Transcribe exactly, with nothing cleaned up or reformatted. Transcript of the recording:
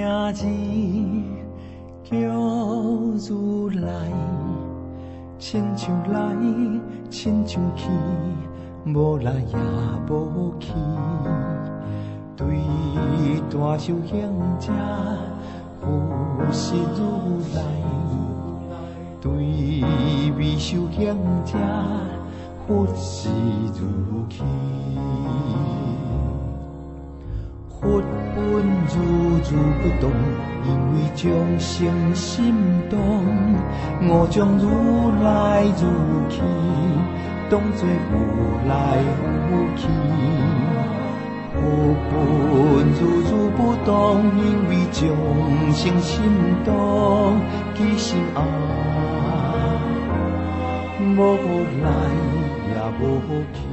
名字叫如来，亲像来，亲像去，无来也无去。对大修行者，佛是如来；对微修行者，佛是如去。佛本如如不动，因为众生心动。我将如来如去，当作有来有去。佛本如如不动，因为众生心动。其实啊，无来也无去。